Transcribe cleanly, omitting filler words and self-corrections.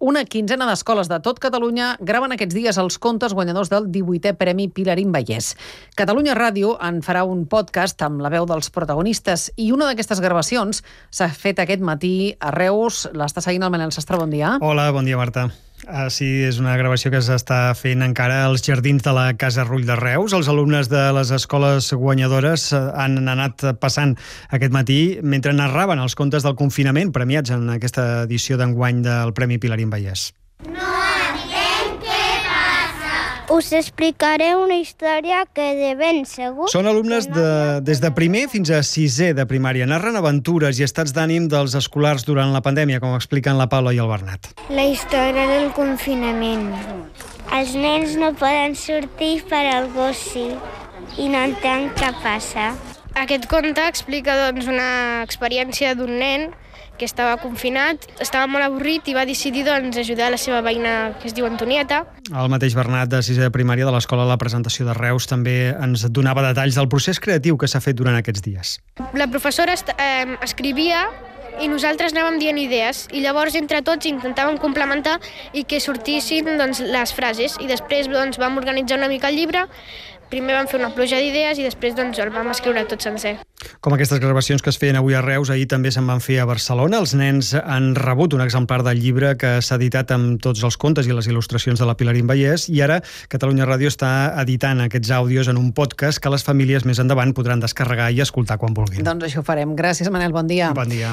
Una quinzena d'escoles de tot Catalunya graven aquests dies els contes guanyadors del 18è Premi Pilarín Vallès. Catalunya Ràdio en farà un podcast amb la veu dels protagonistes i una d'aquestes gravacions s'ha fet aquest matí a Reus. L'està seguint el Manel Sastre, bon dia. Hola, bon dia, Marta. Sí, és una gravació que s'està fent encara als jardins de la Casa Rull de Reus. Els alumnes de les escoles guanyadores han anat passant aquest matí mentre narraven els contes del confinament premiats en aquesta edició d'enguany del Premi Pilarín Vallès. No entenc què passa. Us explicaré una història que de ben segur... Són alumnes des de primer fins a sisè de primària. Narren aventures i estats d'ànim dels escolars durant la pandèmia, com expliquen la Paula i el Bernat. La història del confinament. Els nens no poden sortir per algú sí i no entenc què passa. Aquest conte explica una experiència d'un nen que estava confinat, estava molt avorrit i va decidir ajudar la seva veïna, que es diu Antonieta. El mateix Bernat, de sisè de primària de l'Escola La Presentació de Reus, també ens donava detalls del procés creatiu que s'ha fet durant aquests dies. La professora escrivia i nosaltres anàvem dient idees i llavors entre tots intentàvem complementar i que sortissin les frases i després vam organitzar una mica el llibre. Primer vam fer una pluja d'idees i després el vam escriure tot sencer. Com aquestes gravacions que es feien avui a Reus, ahir també se'n van fer a Barcelona. Els nens han rebut un exemplar del llibre que s'ha editat amb tots els contes i les il·lustracions de la Pilarín Vallès i ara Catalunya Ràdio està editant aquests àudios en un podcast que les famílies més endavant podran descarregar i escoltar quan vulguin. Doncs això ho farem. Gràcies, Manel. Bon dia. Bon dia.